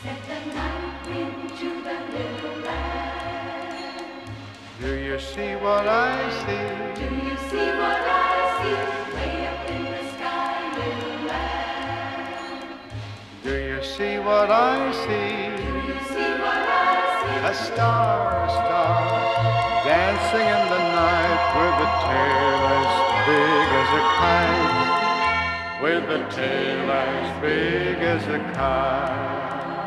Set the night wind to the little land. Do you see what I see? Do you see what I see? Way up in the sky, little land. Do you see what I see? Do you see what I see? A star, dancing in the night with a tail as big as a kite. With a tail as big as a kite.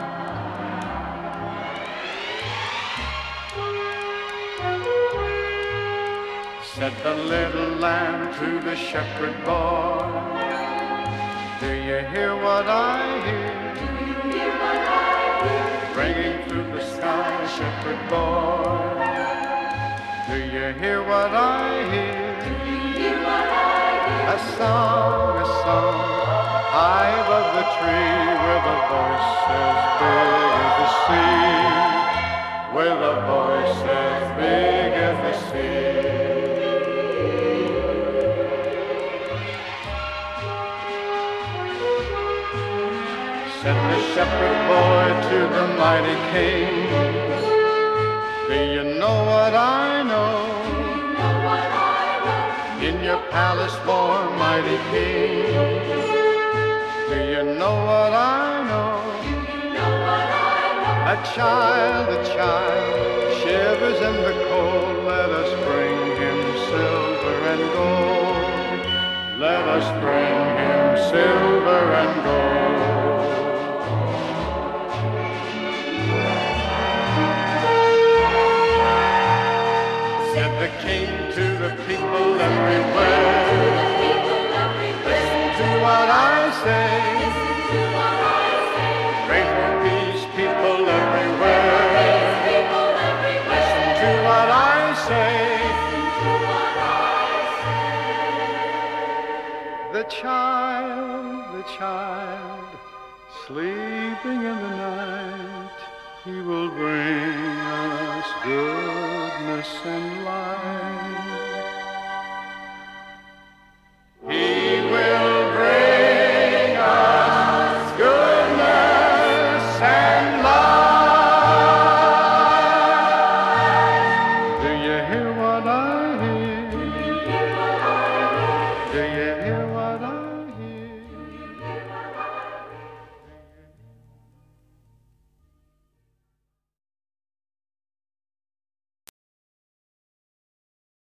Said the little lamb to the shepherd boy, do you hear what I hear? Do you hear what I hear? Ringing through the sky, shepherd boy. Do you hear what I hear? Do you hear what I hear? A song, high above the tree, with a voice as big as the sea, with a voice as big as the sea. Said the shepherd boy to the mighty king, do you know what I know? In your palace warm, mighty king, do you know what I know? A child shivers in the cold. Let us bring him silver and gold. Let us bring him silver and gold. Said the king to the people everywhere, listen to what I say. Pray for peace, people everywhere. Listen to what I say. The child, sleeping in the night, he will bring us goodness and light.